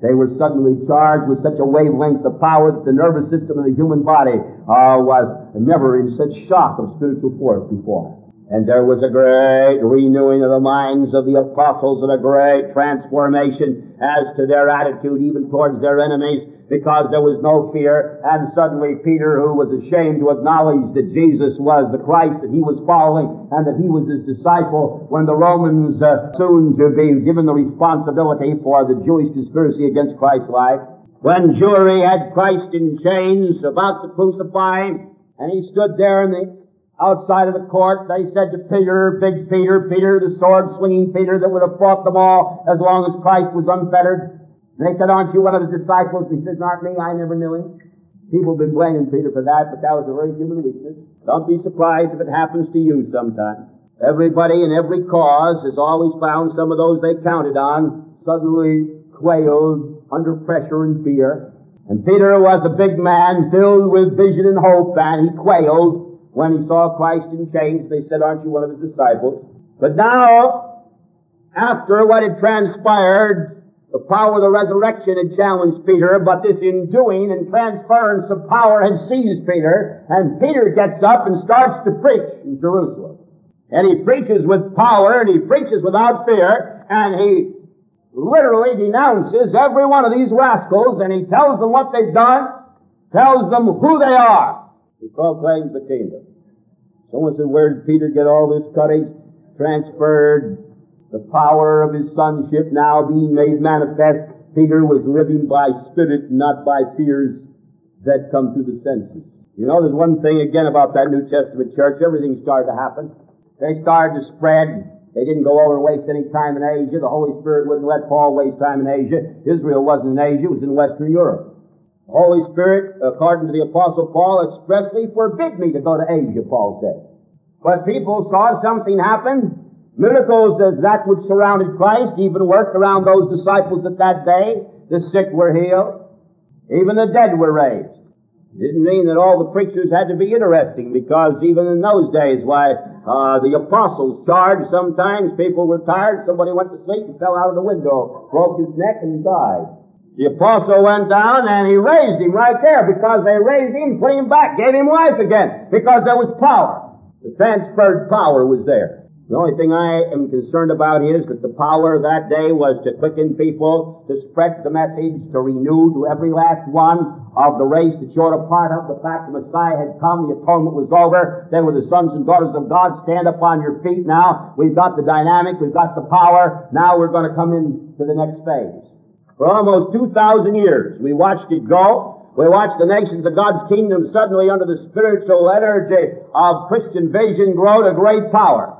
They were suddenly charged with such a wavelength of power that the nervous system of the human body uh, was never in such shock of spiritual force before. And there was a great renewing of the minds of the apostles and a great transformation as to their attitude even towards their enemies, because there was no fear. And suddenly Peter, who was ashamed to acknowledge that Jesus was the Christ that he was following and that he was his disciple, when the Romans uh, soon to be given the responsibility for the Jewish conspiracy against Christ's life, when Jewry had Christ in chains about to crucify him, and he stood there in the outside of the court, they said to Peter, big Peter, Peter, the sword-swinging Peter that would have fought them all as long as Christ was unfettered. And they said, aren't you one of his disciples? And he says, not me, I never knew him. People have been blaming Peter for that, but that was a very human weakness. Don't be surprised if it happens to you sometime. Everybody in every cause has always found some of those they counted on suddenly quailed under pressure and fear. And Peter was a big man filled with vision and hope, and he quailed when he saw Christ in chains. They said, aren't you one of his disciples? But now, after what had transpired, the power of the resurrection had challenged Peter, but this enduing and transference of power had seized Peter, and Peter gets up and starts to preach in Jerusalem. And he preaches with power, and he preaches without fear, and he literally denounces every one of these rascals, and he tells them what they've done, tells them who they are. He proclaims the kingdom. Someone said, where did Peter get all this courage? Transferred the power of his sonship now being made manifest. Peter was living by spirit, not by fears that come through the senses. You know, there's one thing again about that New Testament church. Everything started to happen. They started to spread. They didn't go over and waste any time in Asia. The Holy Spirit wouldn't let Paul waste time in Asia. Israel wasn't in Asia. It was in Western Europe. The Holy Spirit, according to the Apostle Paul, expressly forbid me to go to Asia, Paul said. But people saw something happen. Miracles as that which surrounded Christ even worked around those disciples at that day. The sick were healed. Even the dead were raised. It didn't mean that all the preachers had to be interesting, because even in those days, why, uh, the apostles charged. Sometimes people were tired. Somebody went to sleep and fell out of the window, broke his neck and died. The apostle went down and he raised him right there, because they raised him, put him back, gave him life again, because there was power. The transferred power was there. The only thing I am concerned about is that the power of that day was to quicken people, to spread the message, to renew to every last one of the race that you're a part of. The fact the Messiah had come, the atonement was over. They were the sons and daughters of God. Stand up on your feet now. We've got the dynamic, we've got the power. Now we're going to come into the next phase. For almost two thousand years, we watched it go. We watched the nations of God's kingdom suddenly under the spiritual energy of Christian vision grow to great power.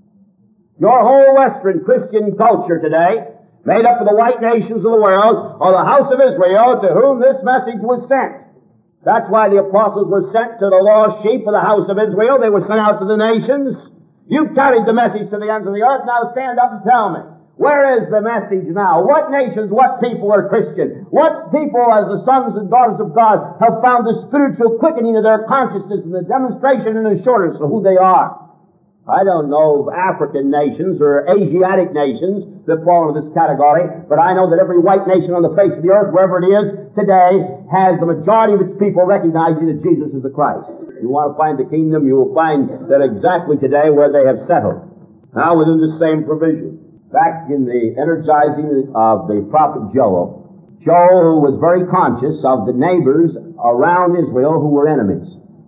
Your whole Western Christian culture today, made up of the white nations of the world, or the house of Israel, to whom this message was sent. That's why the apostles were sent to the lost sheep of the house of Israel. They were sent out to the nations. You carried the message to the ends of the earth. Now stand up and tell me, where is the message now? What nations, what people are Christian? What people, as the sons and daughters of God, have found the spiritual quickening of their consciousness and the demonstration and assurance of who they are? I don't know of African nations or Asiatic nations that fall into this category, but I know that every white nation on the face of the earth, wherever it is today, has the majority of its people recognizing that Jesus is the Christ. If you want to find the kingdom, you will find that exactly today where they have settled. Now within the same provision. Back in the energizing of the prophet Joel, Joel, who was very conscious of the neighbors around Israel who were enemies.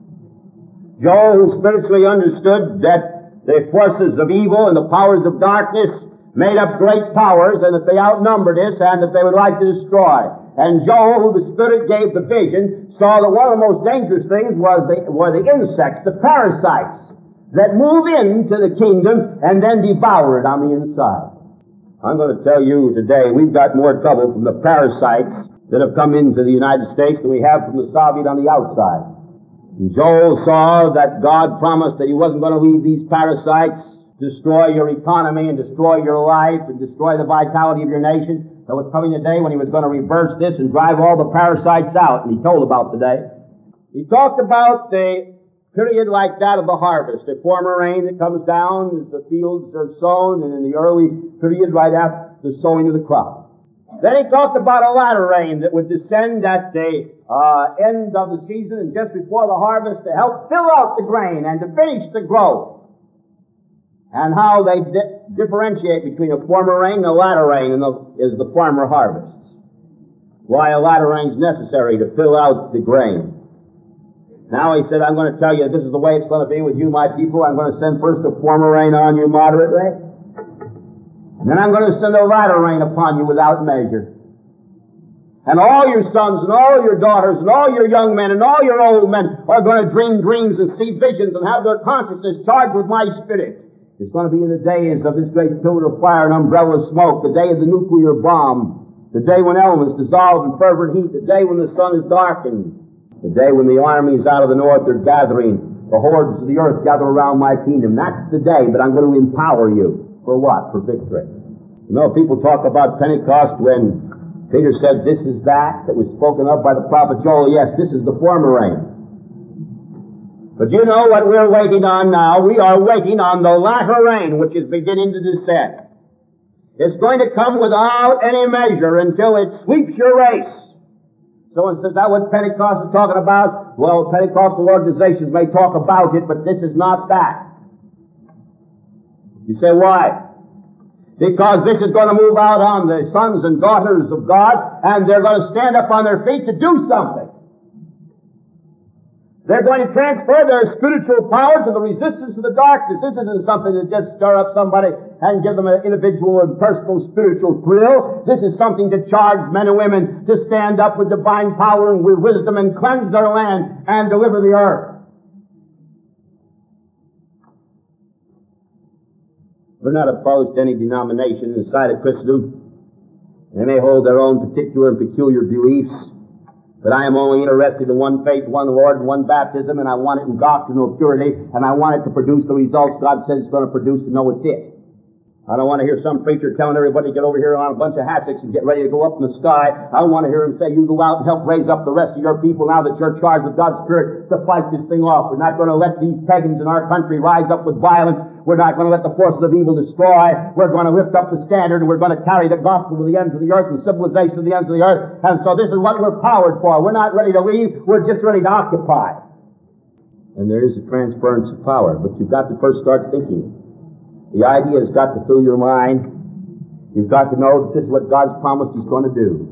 Joel, who spiritually understood that the forces of evil and the powers of darkness made up great powers, and that they outnumbered us, and that they would like to destroy. And Joel, who the Spirit gave the vision, saw that one of the most dangerous things was the, were the insects, the parasites, that move into the kingdom and then devour it on the inside. I'm going to tell you today, we've got more trouble from the parasites that have come into the United States than we have from the Soviet on the outside. And Joel saw that God promised that He wasn't going to leave these parasites destroy your economy and destroy your life and destroy the vitality of your nation. There was coming a day when He was going to reverse this and drive all the parasites out, and He told about the day. He talked about the period like that of the harvest, a former rain that comes down as the fields are sown, and in the early period right after the sowing of the crop. Then he talked about a latter rain that would descend at the uh, end of the season and just before the harvest to help fill out the grain and to finish the growth. And how they di- differentiate between a former rain and a latter rain in the, is the farmer harvests. Why a latter rain is necessary to fill out the grain. Now he said, I'm going to tell you this is the way it's going to be with you, my people. I'm going to send first a former rain on you moderately. And then I'm going to send a latter rain upon you without measure. And all your sons and all your daughters and all your young men and all your old men are going to dream dreams and see visions and have their consciousness charged with my Spirit. It's going to be in the days of this great pillar of fire and umbrella of smoke, the day of the nuclear bomb, the day when elements dissolve in fervent heat, the day when the sun is darkened, the day when the armies out of the north are gathering, the hordes of the earth gather around my kingdom. That's the day, but I'm going to empower you. For what? For victory. You know, people talk about Pentecost when Peter said, this is that that was spoken of by the prophet Joel. Yes, this is the former rain. But you know what we're waiting on now? We are waiting on the latter rain, which is beginning to descend. It's going to come without any measure until it sweeps your race. Someone says, that what Pentecost is talking about? Well, Pentecostal organizations may talk about it, but this is not that. You say, why? Because this is going to move out on the sons and daughters of God, and they're going to stand up on their feet to do something. They're going to transfer their spiritual power to the resistance of the darkness. This isn't something to just stir up somebody and give them an individual and personal spiritual thrill. This is something to charge men and women to stand up with divine power and with wisdom and cleanse their land and deliver the earth. We're not opposed to any denomination inside of Christendom. They may hold their own particular and peculiar beliefs, but I am only interested in one faith, one Lord, and one baptism, and I want it in doctrinal purity, and I want it to produce the results God says it's going to produce to know it's it. I don't want to hear some preacher telling everybody to get over here on a bunch of hassocks and get ready to go up in the sky. I don't want to hear him say, you go out and help raise up the rest of your people now that you're charged with God's Spirit to fight this thing off. We're not going to let these pagans in our country rise up with violence. We're not going to let the forces of evil destroy. We're going to lift up the standard, and we're going to carry the gospel to the ends of the earth and civilization to the ends of the earth. And so this is what we're powered for. We're not ready to leave. We're just ready to occupy. And there is a transference of power, but you've got to first start thinking. The idea has got to fill your mind. You've got to know that this is what God's promised He's going to do.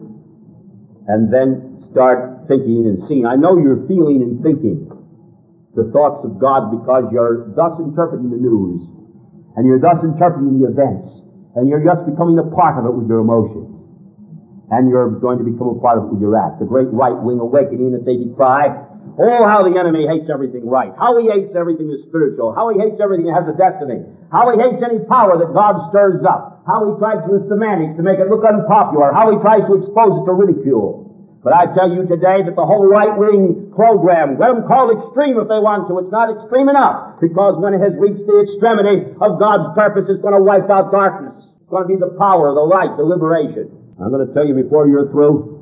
And then start thinking and seeing. I know you're feeling and thinking the thoughts of God because you're thus interpreting the news. And you're thus interpreting the events. And you're just becoming a part of it with your emotions. And you're going to become a part of it with your act. The great right-wing awakening that they decry. Oh, how the enemy hates everything right. How he hates everything that's spiritual. How he hates everything that has a destiny. How he hates any power that God stirs up. How he tries with semantics to make it look unpopular. How he tries to expose it to ridicule. But I tell you today that the whole right-wing program, let them call it extreme if they want to, it's not extreme enough. Because when it has reached the extremity of God's purpose, it's going to wipe out darkness. It's going to be the power, the light, the liberation. I'm going to tell you before you're through,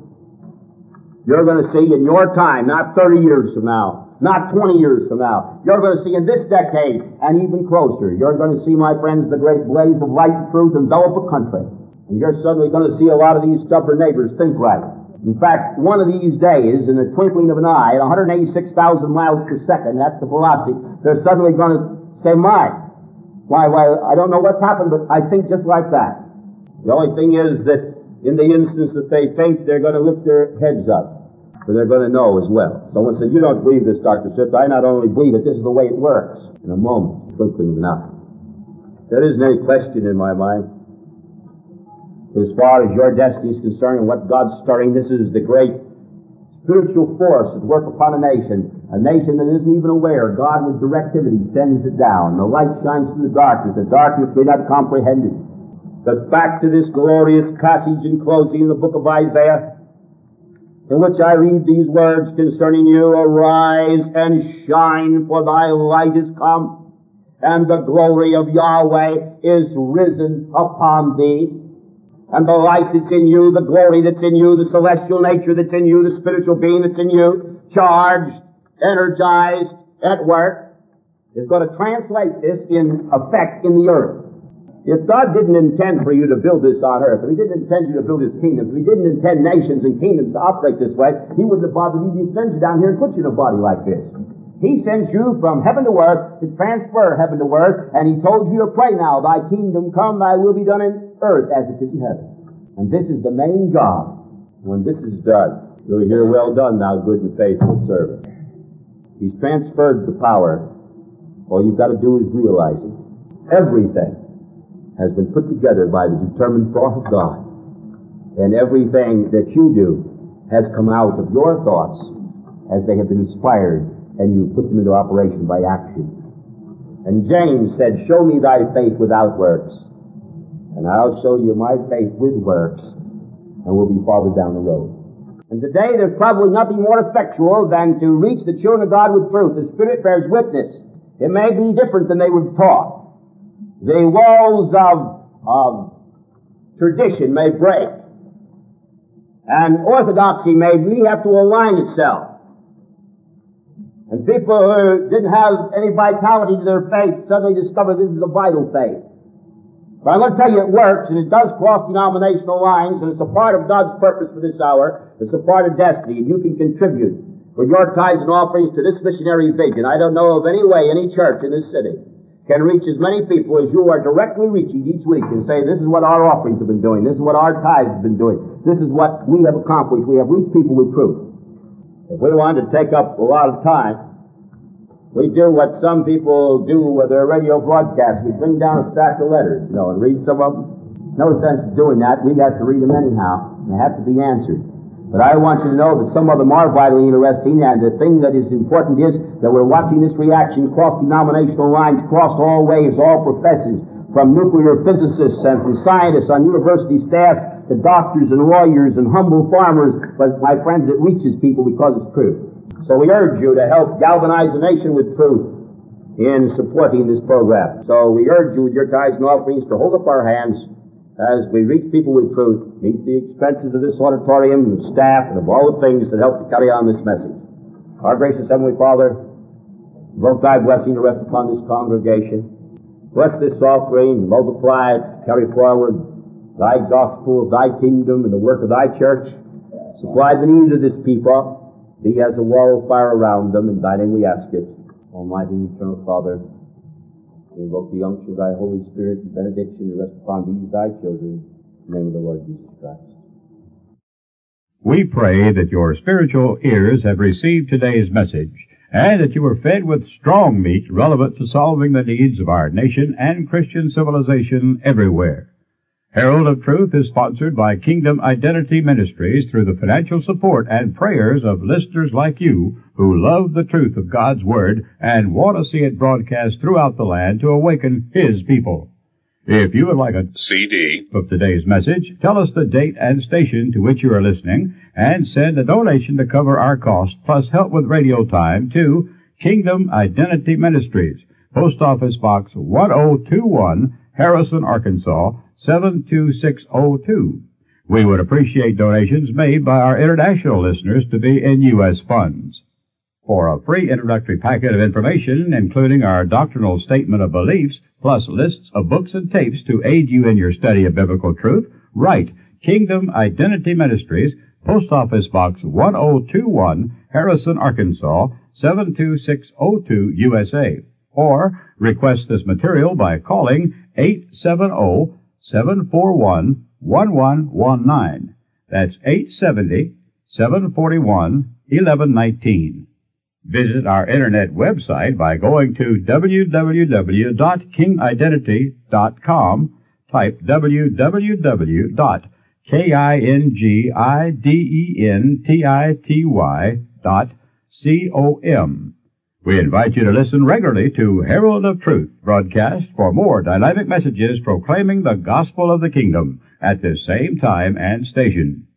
you're going to see in your time, not thirty years from now, not twenty years from now, you're going to see in this decade, and even closer, you're going to see, my friends, the great blaze of light and truth envelop a country. And you're suddenly going to see a lot of these stubborn neighbors think right. In fact, one of these days, in the twinkling of an eye, at one hundred eighty-six thousand miles per second, that's the velocity, they're suddenly going to say, my, why, why, I don't know what's happened, but I think just like that. The only thing is that in the instance that they think, they're going to lift their heads up. For they're going to know as well. Someone said, you don't believe this, Doctor Swift. I not only believe it, this is the way it works. In a moment, twinkling of an eye. There isn't any question in my mind. As far as your destiny is concerned and what God's stirring, this is the great spiritual force at work upon a nation. A nation that isn't even aware. God with directivity sends it down. The light shines through the darkness. The darkness may not comprehend it. But back to this glorious passage in closing in the book of Isaiah, in which I read these words concerning you, arise and shine, for thy light is come, and the glory of Yahweh is risen upon thee. And the light that's in you, the glory that's in you, the celestial nature that's in you, the spiritual being that's in you, charged, energized, at work, is going to translate this in effect in the earth. If God didn't intend for you to build this on earth, if He didn't intend you to build His kingdom, if He didn't intend nations and kingdoms to operate this way, He wouldn't have bothered you to send you down here and put you in a body like this. He sent you from heaven to earth to transfer heaven to earth, and He told you to pray now, Thy kingdom come, Thy will be done in earth as it is in heaven. And this is the main job. When this is done, you'll hear, well done, thou good and faithful servant. He's transferred the power. All you've got to do is realize it. Everything has been put together by the determined thought of God. And everything that you do has come out of your thoughts as they have been inspired, and you put them into operation by action. And James said, show me thy faith without works, and I'll show you my faith with works, and we'll be farther down the road. And today there's probably nothing more effectual than to reach the children of God with truth. The Spirit bears witness. It may be different than they were taught. The walls of, of tradition may break, and orthodoxy may really have to align itself. And people who didn't have any vitality to their faith suddenly discover this is a vital faith. But I'm going to tell you it works, and it does cross denominational lines, and it's a part of God's purpose for this hour. It's a part of destiny, and you can contribute with your tithes and offerings to this missionary vision. I don't know of any way any church in this city can reach as many people as you are directly reaching each week and say, this is what our offerings have been doing, this is what our tithes have been doing, this is what we have accomplished. We have reached people with truth. If we wanted to take up a lot of time, we do what some people do with their radio broadcasts. We bring down a stack of letters, you know, and read some of them. No sense in doing that. We have to read them anyhow. They have to be answered. But I want you to know that some of them are vitally interesting, and the thing that is important is that we're watching this reaction cross denominational lines, cross all waves, all professions, from nuclear physicists and from scientists on university staffs to doctors and lawyers and humble farmers. But, my friends, it reaches people because it's true. So we urge you to help galvanize the nation with truth in supporting this program. So we urge you with your tithes and offerings to hold up our hands as we reach people with truth, meet the expenses of this auditorium and the staff and of all the things that help to carry on this message. Our gracious Heavenly Father, invoke Thy blessing to rest upon this congregation. Bless this offering, multiply it, carry forward Thy gospel of Thy kingdom and the work of Thy church. Supply the needs of this people. Be as a wall of fire around them, in Thy name we ask it. Almighty and eternal Father, we invoke the unction of Thy Holy Spirit and benediction to rest upon these Thy children. In the name of the Lord Jesus Christ. We pray that your spiritual ears have received today's message, and that you are fed with strong meat relevant to solving the needs of our nation and Christian civilization everywhere. Herald of Truth is sponsored by Kingdom Identity Ministries through the financial support and prayers of listeners like you who love the truth of God's Word and want to see it broadcast throughout the land to awaken His people. If you would like a C D of today's message, tell us the date and station to which you are listening, and send a donation to cover our cost plus help with radio time to Kingdom Identity Ministries, Post Office Box one oh two one, Harrison, Arkansas, seven two six oh two. We would appreciate donations made by our international listeners to be in U S funds. For a free introductory packet of information, including our doctrinal statement of beliefs, plus lists of books and tapes to aid you in your study of biblical truth, write Kingdom Identity Ministries, Post Office Box one oh two one, Harrison, Arkansas, seven two six oh two, U S A. Or request this material by calling eight seven zero, seven four one, one one one nine. That's eight seven zero, seven four one, one one one nine. Visit our internet website by going to w w w dot king identity dot com. Type w w w dot kingidentity dot com. We invite you to listen regularly to Herald of Truth broadcast for more dynamic messages proclaiming the gospel of the kingdom at this same time and station.